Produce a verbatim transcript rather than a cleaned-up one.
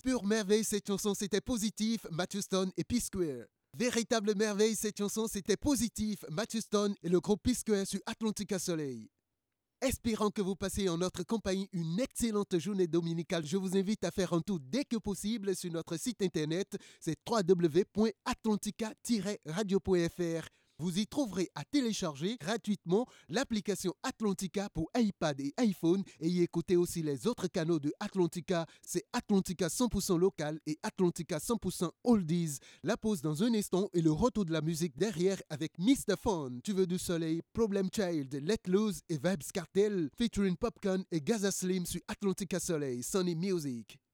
Pure merveille, cette chanson, c'était Positif, Matthew Stone et P-Square. Véritable merveille, cette chanson, c'était Positif, Matthew Stone et le groupe P-Square sur Atlantica Soleil. Espérant que vous passez en notre compagnie une excellente journée dominicale, je vous invite à faire un tour dès que possible sur notre site internet, c'est w w w point atlantica tiret radio point f r. Vous y trouverez à télécharger gratuitement l'application Atlantica pour iPad et iPhone et y écouter aussi les autres canaux de Atlantica. C'est Atlantica cent pour cent local et Atlantica cent pour cent oldies. La pause dans un instant et le retour de la musique derrière avec mister Fun, Tu veux du soleil, Problem Child, Let Loose et Vibes Cartel featuring Popcorn et Gaza Slim sur Atlantica Soleil, Sunny Music.